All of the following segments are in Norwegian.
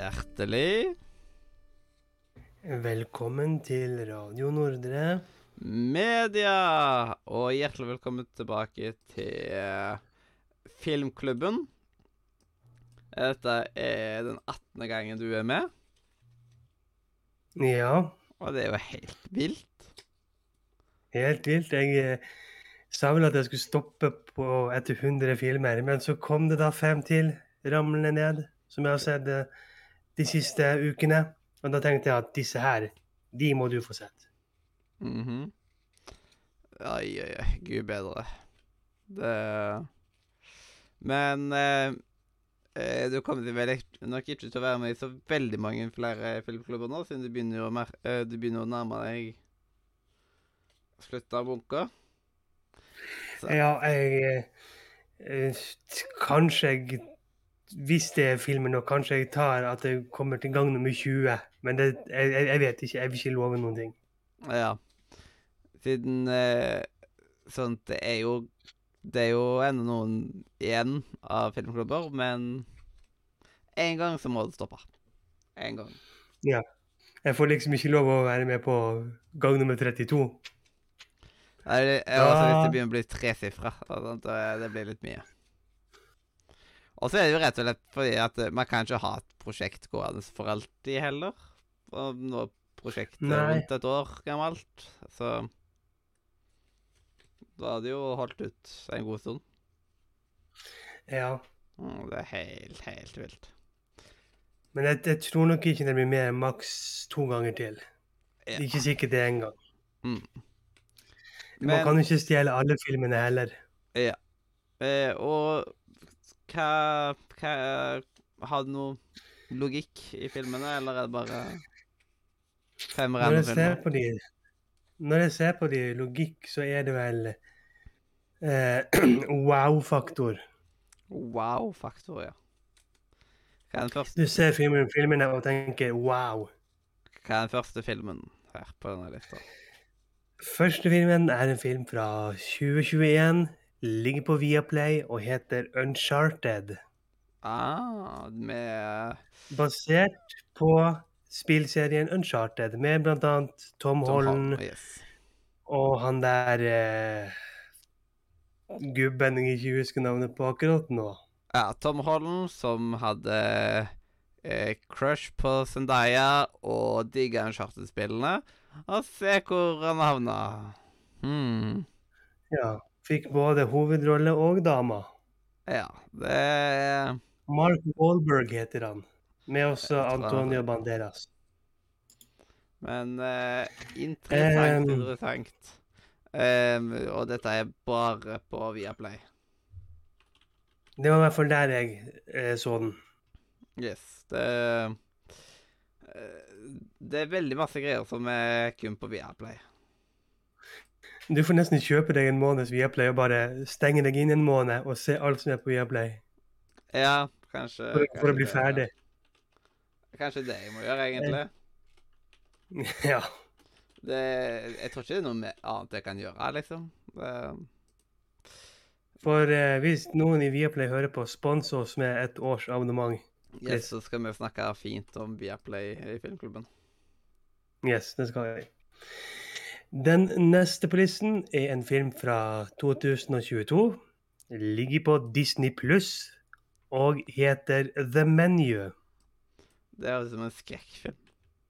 Hjertelig Velkommen til Radio Nordre. media, og hjertelig velkommen tilbake til Filmklubben. Dette er den 18. gangen du er med, Ja, og det er jo helt vilt. helt vilt. Jeg sa vel at jeg skulle stoppe på etter 100 filmer, men så kom det da 5 til ramlende ned, som jeg har sett de siste ukene. Og da tenkte jeg at disse her, de må du få sett. Mhm. Oi, oi, oi, Gud bedre. Det... Men du kommer til nok ikke til å være med i så veldig mange flere filmklubber nå, siden du begynner å nærme deg slutten av bunka. Så. Ja, kanskje jeg, hvis det er filmer nå, kanskje jeg tar at jeg kommer til gang nummer 20, men jeg vet ikke, jeg vil ikke love noen ting. Ja. Siden sånn, det er jo enda noen igjen av filmklubber, men en gang så må det stoppe. En gang. Ja, jeg får liksom ikke lov å være med på gang nummer 32. Jeg har også lyst til å begynne å bli tresifret. Det blir litt mye. Og så er det jo rett og slett fordi at man kan ikke ha et prosjekt gående for alltid heller. Og nå er prosjektet rundt et år gammelt, så da har det jo holdt ut en god stund. Ja. Det er helt vilt. Men jeg tror nok ikke det blir mer maks 2 ganger til. Ja. Ikke sikkert det en gang. Men man kan jo ikke stjele alle filmene heller. Ja. Og hva har du noe logikk i filmene, eller er det bare 5 random filmer? Når jeg ser på de logikk, så er det vel wow-faktor. Wow-faktor, ja. Hva er den første? Du ser filmene og tenker wow. Hva er den første filmen her på denne lista? Første filmen er en film fra 2021, ligger på Viaplay og heter Uncharted. Basert på spillserien Uncharted, med blant annet Tom Holland, yes. Og han der gubben jeg ikke husker navnet på akkurat nå. Ja, Tom Holland, som hadde crush på Zendaya og digga Uncharted-spillene. Og se hvor han havna. Ja, fikk både hovedrolle og dama. Ja, det er Mark Wahlberg heter han, med også Antonio Banderas. Men interessant. Og dette er bare på Viaplay. Det var i hvert fall der jeg så den. Yes, det er veldig masse greier som er kun på Viaplay. Du får nesten kjøpe deg en måneds Viaplay og bare stenge deg inn en måned og se alt som er på Viaplay. Ja, kanskje for å bli ferdig. Kanskje det jeg må gjøre, egentlig. Ja. Jeg tror ikke det er noe annet jeg kan gjøre, liksom. For hvis noen i Viaplay hører på, spons oss med et års abonnement. Yes, så skal vi snakke fint om Viaplay i Filmklubben. Yes, det skal vi. Den neste på listen er en film fra 2022. Ligger på Disney Plus og heter The Menu. Det er jo som en skrekkfilm.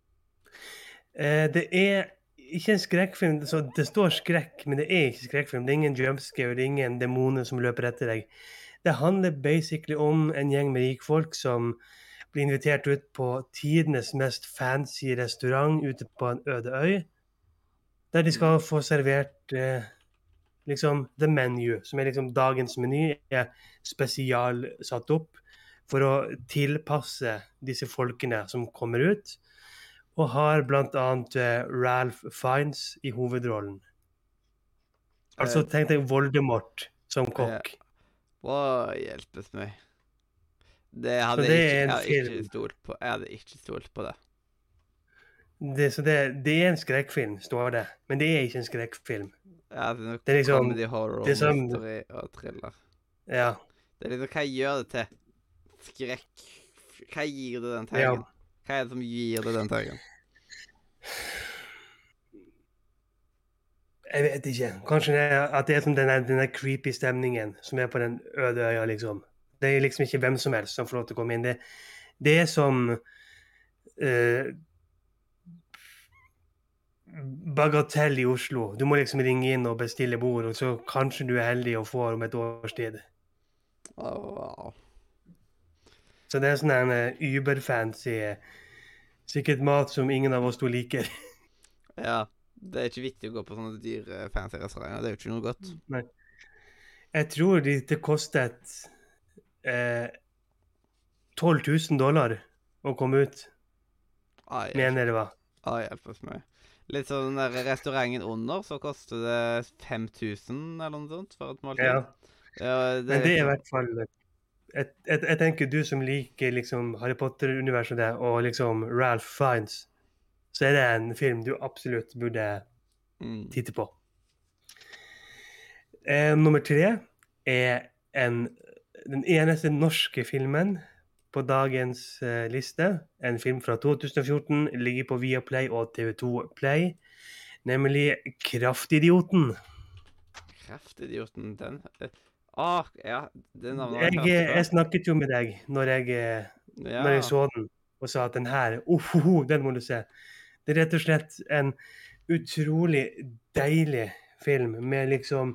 Det er ikke en skrekkfilm, så det står skrekk, men det er ikke skrekkfilm. Det er ingen jumpscare, det er ingen demoner som løper etter deg. Det handler basically om en gjeng med rikfolk som blir invitert ut på tidenes mest fancy restaurant ute på en øde øy, der de skal få servert liksom The Menu, som er liksom dagens meny, er spesialsatt opp for å tilpasse disse folkene som kommer ut, og har blant annet Ralph Fiennes i hovedrollen. Altså tenkte jeg Voldemort som kokk. Hva hjelpes meg? Jeg hadde ikke stolt på det. Det er en skrekkfilm, står det. Men det er ikke en skrekkfilm. Ja, det er liksom comedy, horror, mystery og thriller. Ja. Det er liksom, hva gjør det til skrekkfilm? Hva gir det den Ja. terningen? Hva er det som gir det den terningen? Jeg vet ikke. Kanskje at det er som den der creepy stemningen som er på den øde øya, liksom. Det er liksom ikke hvem som helst som får lov til å komme inn. Det er som Bagatell i Oslo. Du må liksom ringe inn og bestille bord, og så kanskje du er heldig og får om et års tid. Wow. Så det er sånn en uber-fancy, sikkert mat som ingen av oss to liker. Ja. Det er ikke viktig å gå på sånne dyre, fancy restauranter. Det er jo ikke noe godt. Nei. Jeg tror det kostet $12,000 å komme ut, mener det var. Hjelpes meg. Litt sånn den der restauranten under, så koster det 5,000 eller noe sånt for et måltid. Ja. Ja, Men det er i hvert fall jeg tenker du som liker liksom Harry Potter-universet og liksom Ralph Fiennes, så er det en film du absolutt burde titte på. Nummer 3 er den eneste norske filmen på dagens liste. En film fra 2014, ligger på Viaplay og TV2 Play, nemlig Kraftidioten. Kraftidioten, den ja, det navnet har jeg hørt Jeg før. snakket jo med deg når jeg så den, og sa at den her, den må du se. Det er rett og slett en utrolig deilig film med liksom,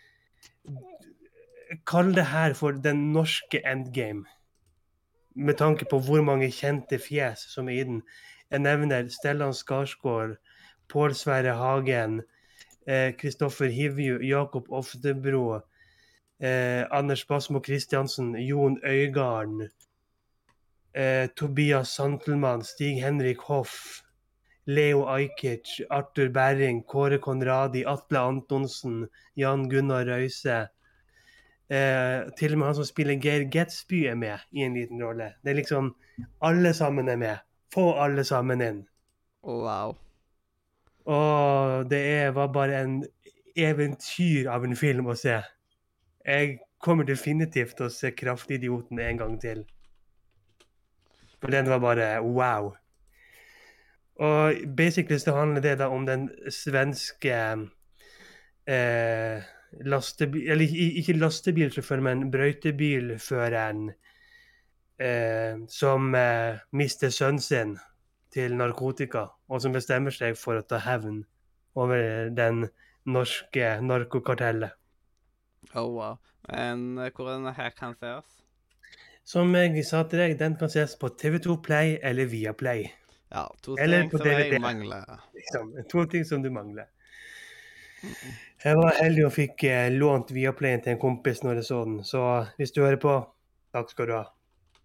kall det her for den norske endgame, med tanke på hvor mange kjente fjes som er i den. Jeg nevner Stellan Skarsgård, Pål Sverre Hagen, Kristoffer Hivju, Jakob Oftebro, Anders Basmo Christiansen, Jon Øigarden, Tobias Santelmann, Stig-Henrik Hoff, Leo Ajkic, Arthur Berring, Kåre Konradi, Atle Antonsen, Jan Gunnar Røise. Til og med han som spiller Geir Gatsby er med i en liten rolle. Det er liksom, alle sammen er med. Få alle sammen inn. Wow. Og det var bare en eventyr av en film å se. Jeg kommer definitivt til å se Kraftidioten en gang til. For den var bare wow. Og basically så handler det da om den svenske lastebil, eller ikke lastebilsjåfør, men brøytebilføreren som mister sønnen sin til narkotika, og som bestemmer seg for å ta hevn over den norske narkokartellet. Wow. Men hvor denne her kan ses? Som jeg sa til deg, den kan ses på TV2 Play eller Viaplay. Ja, to Eller ting på som jeg DVD. mangler. Liksom, 2 ting som du mangler. Jeg var heldig og fikk lånt Viaplayen til en kompis når jeg så den, så hvis du hører på, takk skal du ha.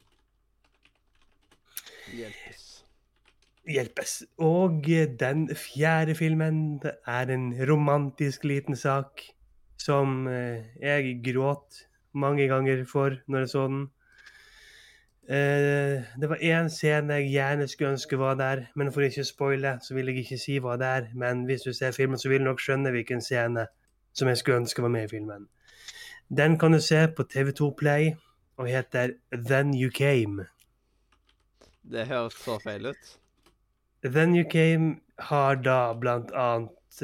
Hjelpes. Og den 4. filmen er en romantisk liten sak som jeg gråt mange ganger for når jeg så den. Det var en scene jeg gjerne skulle ønske var der, men for ikke spoile, så vil jeg ikke si hva det er. Men hvis du ser filmen, så vil du nok skjønne hvilken scene som jeg skulle ønske var med i filmen. Den kan du se på TV2 Play, og heter Then You Came. Det høres så feil ut. Then You Came har da blant annet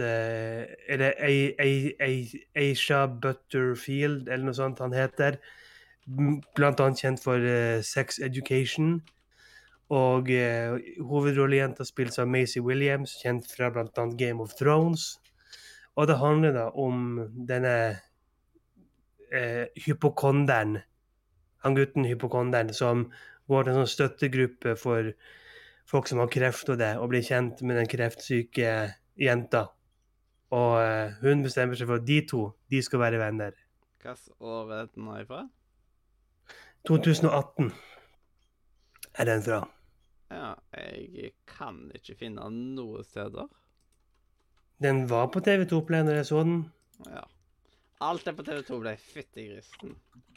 Aisha Butterfield, eller noe sånt han heter, blant annet kjent for Sex Education, og hovedrollejenta spilles av Maisie Williams, kjent fra blant annet Game of Thrones, og det handler da om denne hypokonderen, han gutten hypokonderen, som går til en sånn støttegruppe for folk som har kreft og det, og blir kjent med den kreftsyke jenta, og hun bestemmer seg for at de skal være venner. Hvilket år er den ifra? 2018 er den fra. Ja, jeg kan ikke finne noen steder. Den var på TV2 Play når jeg så den. Ja. Alt er på TV2 ble fyttegristen.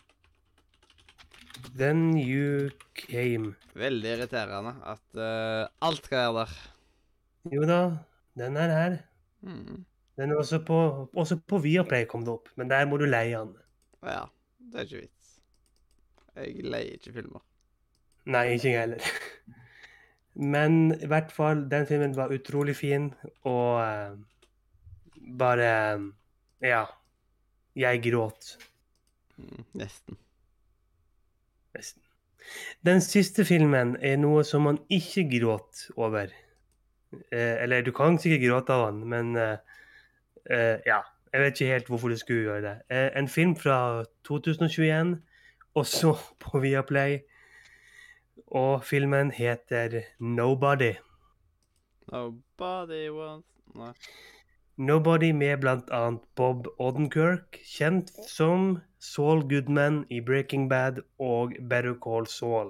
Then You Came. Veldig irriterende at alt skal være der. Jo da, den er her. Den er også på Viaplay kom det opp, men der må du leie den. Ja, det er ikke vits. Jeg leier ikke filmer. Nei, ikke jeg heller. Men i hvert fall, den filmen var utrolig fin, og bare Ja, jeg gråt. Nesten. Nesten. Den siste filmen er noe som man ikke gråt over. Eller du kan sikkert gråte av den, men ja. Jeg vet ikke helt hvorfor du skulle gjøre det. En film fra 2021, også på Viaplay. Og filmen heter Nobody. Nobody wants... Nei. Nobody med blant annet Bob Odenkirk, kjent som Saul Goodman i Breaking Bad og Better Call Saul.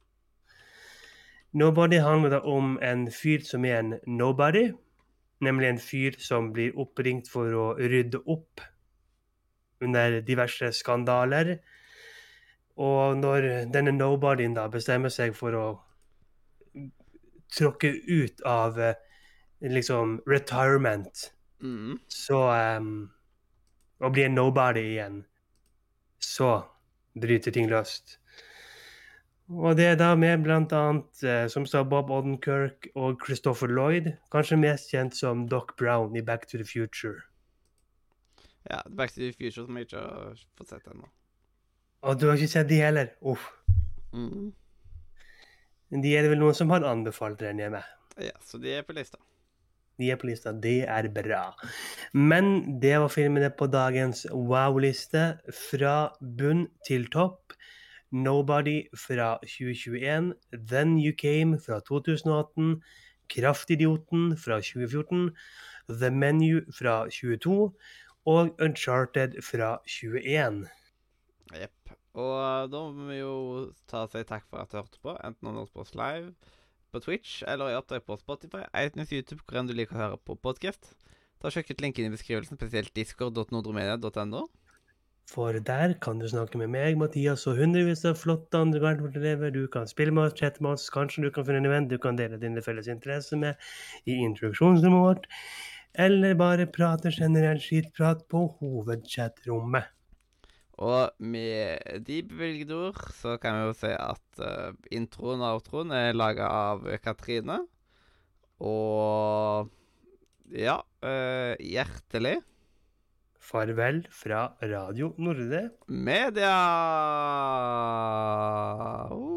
Nobody handler da om en fyr som er en nobody, nemlig en fyr som blir oppringt for å rydde opp under diverse skandaler. Og når denne nobodyen da bestemmer seg for å tråkke ut av liksom retirement, så å bli en nobody igjen, så bryter ting løst. Og det er da med blant annet, som sa Bob Odenkirk og Christopher Lloyd, kanskje mest kjent som Doc Brown i Back to the Future. Ja, Back to the Future som jeg ikke har fått sett ennå. Og du har ikke sett de heller? Uff. De er det vel noen som har anbefalt den hjemme. Ja, så de er på lista. De er på lista, det er bra. Men det var filmene på dagens wow-liste. Fra bunn til topp. Nobody fra 2021. Then You Came fra 2018. Kraftidioten fra 2014. The Menu fra 2022. Og Uncharted fra 2021. Jepp. Og da må vi jo ta og si takk for at du hørte på, enten om du hørte på oss live på Twitch, eller i oppdrag på Spotify, iTunes, YouTube, hvor enn du liker å høre på podcast. Ta og sjekk ut linken i beskrivelsen, spesielt discord.nordromedia.no. For der kan du snakke med meg, Mathias, og hundrevis av flotte andre garantelever. Du kan spille med oss, chatte med oss, kanskje du kan finne en venn du kan dele dine felles interesse med i introduksjonsrommet vårt, eller bare prate generelt skitprat på hovedchatrommet. Og med de bevilgede ord så kan vi jo si at introen og outroen er laget av Katrine. Og ja, hjertelig farvel fra Radio Norde Media!